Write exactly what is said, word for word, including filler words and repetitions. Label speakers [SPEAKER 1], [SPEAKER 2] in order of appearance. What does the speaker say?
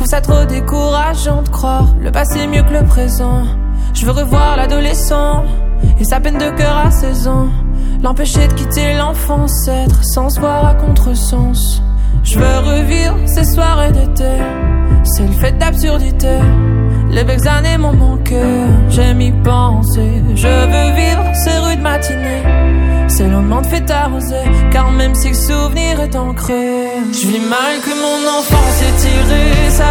[SPEAKER 1] trouve ça trop décourageant de croire le passé est mieux que le présent. Je veux revoir l'adolescent et sa peine de cœur à seize ans, l'empêcher de quitter l'enfance, être sans se voir à contresens. Je veux revivre ces soirées d'été, c'est le fait d'absurdité. Les belles années m'ont manqué, j'aime y penser. Je veux vivre ces rues de matinée, c'est le moment de fête arrosée, car même si le souvenir est ancré, je vis mal que mon enfance est tirée. Ça